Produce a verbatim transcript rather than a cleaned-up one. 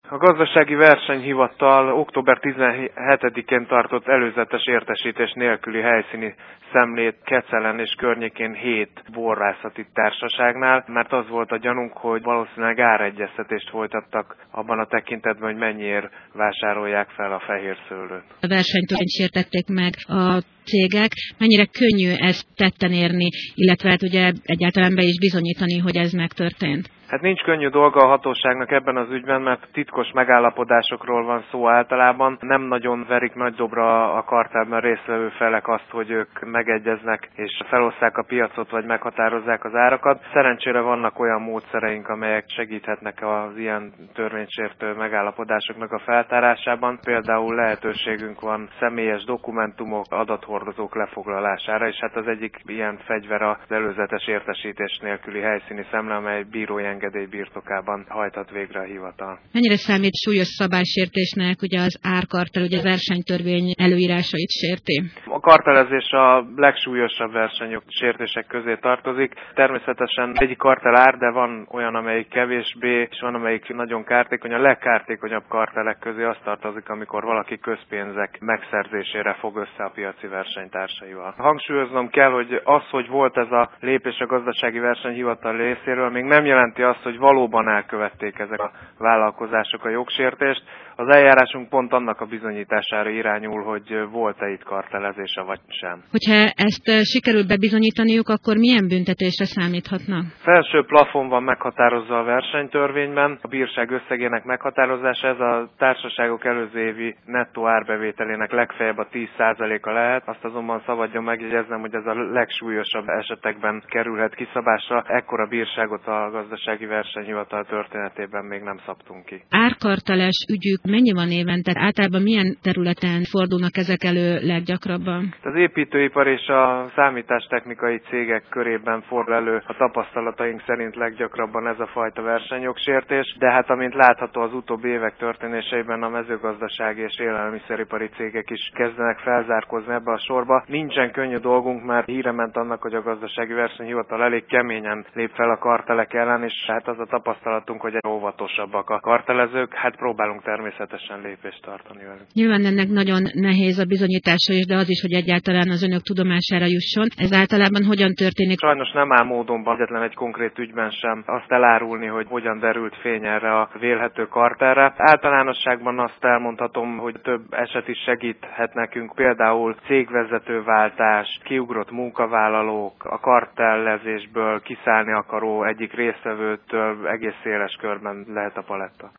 A Gazdasági Versenyhivatal október tizenhetedikén tartott előzetes értesítés nélküli helyszíni szemlét Kecelen és környékén hét borrászati társaságnál, mert az volt a gyanunk, hogy valószínűleg áregyeztetést folytattak abban a tekintetben, hogy mennyiért vásárolják fel a fehér szőlőt. A versenytörvényt sértették meg a cégek, mennyire könnyű ezt tetten érni, illetve hát ugye egyáltalán be is bizonyítani, hogy ez megtörtént? Hát nincs könnyű dolga a hatóságnak ebben az ügyben, mert titkos megállapodásokról van szó általában. Nem nagyon verik nagy dobra a kartellben résztvevő felek azt, hogy ők megegyeznek és felosszák a piacot vagy meghatározzák az árakat. Szerencsére vannak olyan módszereink, amelyek segíthetnek az ilyen törvénysértő megállapodásoknak a feltárásában. Például lehetőségünk van személyes dokumentumok, adathordozók lefoglalására, és hát az egyik ilyen fegyver az előzetes értesítés nélküli helyszíni szemle, amely bírói engedély birtokában hajtat végre a hivatal. Mennyire számít súlyos szabálysértésnek ugye az árkartell, ugye a versenytörvény előírásait sérti? A kartelezés a legsúlyosabb versenyjog sértések közé tartozik. Természetesen egyik kartell ár, de van olyan, amelyik kevésbé, és van, amelyik nagyon kártékony. A legkártékonyabb kartellek közé az tartozik, amikor valaki közpénzek megszerzésére fog össze a piaci versenytársaival. Hangsúlyoznom kell, hogy az, hogy volt ez a lépés a Gazdasági Versenyhivatal részéről, még nem jelenti azt, hogy valóban elkövették ezek a vállalkozások a jogsértést. Az eljárásunk pont annak a bizonyítására irányul, hogy volt-e itt kartelezése vagy sem. Hogyha ezt sikerül bebizonyítaniuk, akkor milyen büntetésre számíthatnak? Felső plafon van meghatározva a versenytörvényben. A bírság összegének meghatározása, ez a társaságok előző évi nettó árbevételének legfeljebb a tíz százaléka lehet. Azt azonban szabadjon megjegyeznem, hogy ez a legsúlyosabb esetekben kerülhet kiszabásra. Ekkora bírságot a Gazdasági Versenyhivatal történetében még nem szabtunk ki. Árkarteles ügyük mennyi van évente? Általában milyen területen fordulnak ezek elő leggyakrabban? Az építőipar és a számítástechnikai cégek körében fordul elő a tapasztalataink szerint leggyakrabban ez a fajta versenyjogsértés, de hát amint látható az utóbbi évek történéseiben a mezőgazdasági és élelmiszeripari cégek is kezdenek felzárkózni ebbe a sorba. Nincsen könnyű dolgunk, mert híre ment annak, hogy a Gazdasági Versenyhivatal elég keményen lép fel a kartelek ellen, és hát az a tapasztalatunk, hogy óvatosabbak a kartelezők, hát próbálunk természetesen lépést tartani velük. Nyilván ennek nagyon nehéz a bizonyítása is, de az is, hogy egyáltalán az önök tudomására jusson. Ez általában hogyan történik? Sajnos nem áll módonban egyetlen egy konkrét ügyben sem azt elárulni, hogy hogyan derült fény erre a vélhető kartellre. Általánosságban azt elmondhatom, hogy több eset is segíthet nekünk, például cégvezetőváltás, kiugrott munkavállalók, a kartellezésből kiszállni akaró egyik résztvevőtől egész széles körben lehet a paletta.